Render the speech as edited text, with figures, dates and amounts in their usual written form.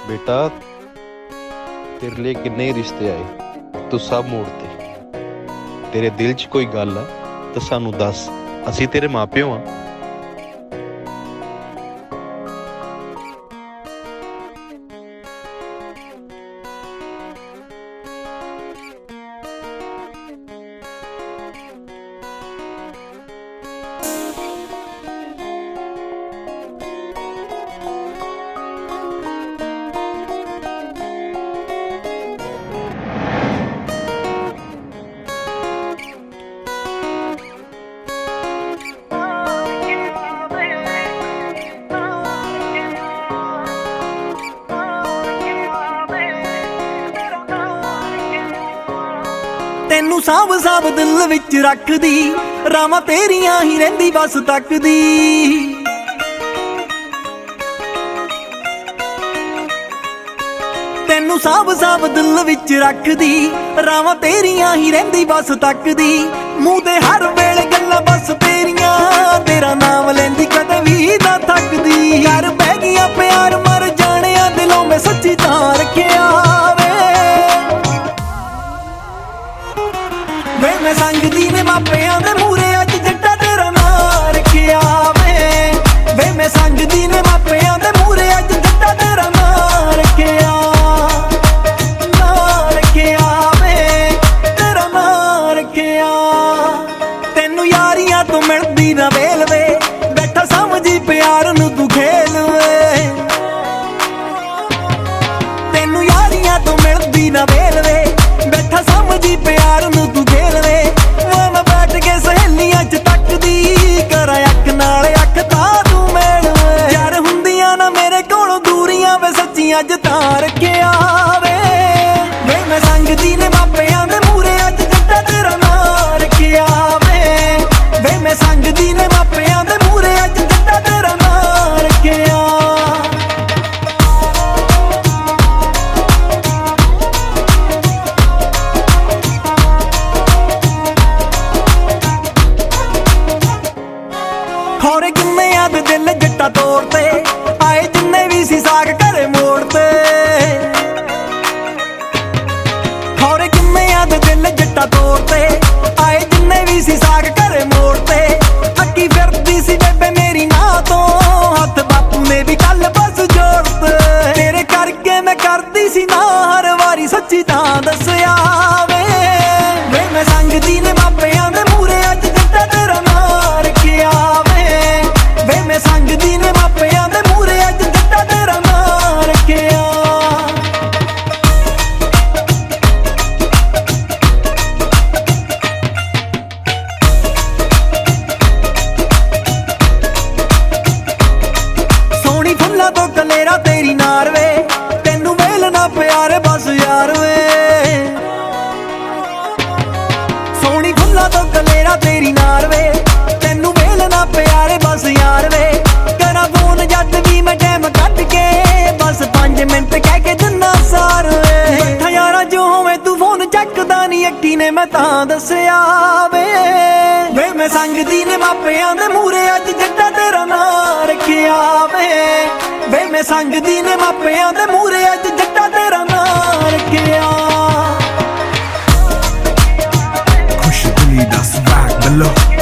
बेटा तेरे लिए किन्ने रिश्ते आए तू सब मोड़ते। तेरे दिल च कोई गल आ तो सानू दस, असी तेरे मां प्यो हाँ। ਤੈਨੂੰ ਸਾਂਭ ਸਾਂਭ ਦਿਲ ਵਿੱਚ ਰੱਖਦੀ, ਰਾਵਾਂ ਤੇਰੀਆਂ ਹੀ ਰਹਿੰਦੀ ਬਸ ਤੱਕਦੀ। ਤੈਨੂੰ ਸਾਂਭ ਸਾਂਭ ਦਿਲ ਵਿੱਚ ਰੱਖਦੀ, ਰਾਵਾਂ ਤੇਰੀਆਂ ਹੀ ਰਹਿੰਦੀ ਬਸ ਤੱਕਦੀ। ਮੂੰਹ ਤੇ ਹਰ ਵੇਲੇ ਗੱਲਾਂ ਬਸ ਤੇਰੀਆਂ, ਤੇਰਾ ਨਾਮ ਲੈਂਦੀ ਕਦੇ ਵੀ ਨਾ ਥੱਕਦੀ। ਕਰ ਬਹਿ ਗਈਆਂ ਪਿਆਰ ਮਰ ਜਾਣਿਆ ਦਿਲੋਂ ਮੈਂ ਸੱਚੀ ਤਾਂ ਰੱਖਿਆ ਵੇ ਮੈਂ ਸੰਗਦੀ ਨੇ ਮਾਪਿਆਂ ਦੇ ਮੂਹਰੇ ਅੱਜ ਜੱਟਾ ਤੇਰਾ ਨਾਂ ਰੱਖਿਆ ਵੇ ਮੈਂ ਸੰਗਦੀ ਨੇ ਮਾਪਿਆਂ ਦੇ ਮੂਹਰੇ ਅੱਜ ਜੱਟਾ ਤੇਰਾ ਨਾਂ ਰੱਖਿਆ ਵੇ ਤੇਰਾ ਨਾਂ ਰੱਖਿਆ। ਤੈਨੂੰ ਯਾਰੀਆਂ ਤੋਂ ਮਿਲਦੀ ਨਾ ਵੇਲ ਵੇ, ਬੈਠਾ ਸਮਝੀ ਪਿਆਰ ਨੂੰ ਤੂੰ ਖੇਲ ਵੇ। ਤੈਨੂੰ ਯਾਰੀਆਂ ਤੋਂ ਮਿਲਦੀ ਨਾ ਵੇਲ ਵੇ, ਬੈਠਾ ਸਮਝੀ ਪਿਆਰ ਨੂੰ ਤੂੰ ਖੇਲ ਵੇ। ਮੈਂ ਬੈਠ ਕੇ ਸਹੇਲੀਆਂ ਚ ਤੱਕਦੀ, ਕਰਾਂ ਅੱਖ ਨਾਲ ਅੱਖ ਤਾਂ ਤੂੰ ਮੇਲ ਵੇ। ਯਾਰ ਹੁੰਦੀਆਂ ਨਾ ਮੇਰੇ ਕੋਲੋਂ ਦੂਰੀਆਂ ਵੇ, ਸੱਚੀਆਂ ਅੱਜ ਤਾਂ ਰੱਖਿਆ ਵੇ ਮੈਂ ਸੰਗਦੀ ਨੇ ਮਾਪਿਆਂ ਦੇ ਮੂਹਰੇ ਅੱਜ ਜੱਟਾ ਤੇਰਾ ਨਾਂ ਰੱਖਿਆ ਵੇ ਮੈਂ ਸੰਗਦੀ ਨੇ ਮਾਪਿਆਂ ਦੇ ਮੂਹਰੇ ਅੱਜ ਜੱਟਾ ਤੇਰਾ ਨਾਂ ਰੱਖਿਆ। ਖੌਰੇ ਕਿੰਨਿਆਂ ਦੇ ਦਿਲ ਜੱਟਾ ਤੋੜ ਤੇ ਆਏ, ਜਿੰਨੇ ਵੀ ਸੀ ਸਾਗ ਘਰੇ ਮੋੜ ਤੇ। ਖੌਰੇ ਕਿੰਨਿਆਂ ਦੇ ਦਿਲ ਜੱਟਾ ਤੋੜ ਤੇ ਆਏ, ਜਿੰਨੇ ਵੀ ਸੀ ਸਾਗ ਘਰੇ ਮੋੜ ਤੇ। ਅੱਕੀ ਫਿਰਦੀ ਸੀ ਬੇਬੇ ਮੇਰੀ ਮਾਂ ਤੋਂ, ਹੱਥ ਬਾਪੂ ਨੇ ਵੀ ਕੱਲ ਬਸ ਜੋੜ ਤੇ। ਤੇਰੇ ਕਰਕੇ ਮੈਂ ਕਰਦੀ ਸੀ ਨਾ ਹਰ ਵਾਰੀ ਸੱਚੀ ਤਾਂ ਦੱਸਿਆ ਵੇ ਮੈਂ ਸੰਗਦੀ ਨੇ ਮਾਪਿਆਂ ਦੇ ਮੂਹਰੇ ਅੱਜ ਜੱਟਾ ਤੇਰਾ ਨਾਂ ਰੱਖਿਆ ਵੇ ਮੈਂ ਸੰਗਦੀ ਨੇ ਮਾਪਿਆਂ ਦੇ ਮੂਹਰੇ ਅੱਜ ਜੱਟਾ ਤੇਰਾ ਨਾਂ ਰੱਖਿਆ। ਸੋਹਣੀ ਫੁੱਲਾਂ ਤੋਂ ਕਲੇਰਾ ਤੇਰੀ ਨਾਰ ਵੇ, ਤੈਨੂੰ ਵੇਲ ਨਾ ਪਿਆਰ ਬਸ ਯਾਰ ਵੇ। ਸੋਹਣੀ ਫੁੱਲਾਂ ਤੋਂ ਕਲੇਰਾ ਤੇਰੀ ਨਾਰ ਵੇ, ਤੈਨੂੰ ਵੇਲ ਨਾ ਪਿਆਰੇ ਬਸ ਯਾਰ ਵੇ। ਕਰਾਂ ਫੋਨ ਜੱਟ ਵੀ ਮੈਂ ਟਾਈਮ ਕੱਢ ਕੇ, ਬਸ 5 ਮਿੰਟ ਕਹਿ ਕੇ ਦਿਨਾ ਸਾਰ ਵੇ। ਬੈਠਾ ਯਾਰਾਂ ਜੋ ਹੋਵੇਂ ਤੂੰ ਫੋਨ ਚੱਕਦਾ ਨੀ, ਅੱਟੀ ਨੇ ਮੈਂ ਤਾਂ ਦੱਸਿਆ ਵੇ ਮੈਂ ਸੰਗਦੀ ਨੇ ਮਾਪਿਆਂ ਦੇ ਮੂਹਰੇ ਅੱਜ ਜੱਟਾ ਤੇਰਾ ਨਾਂ ਰੱਖਿਆ ਵੇ ਮੈਂ ਸੰਗਦੀ ਨੇ ਮਾਪਿਆਂ ਦੇ ਮੂਹਰੇ ਅੱਜ ਜੱਟਾ ਤੇਰਾ ਨਾਂ ਰੱਖਿਆ। ਖੁਸ਼ ਦਿਲੀ ਦਾ ਸਵਾਗ ਬਲੋ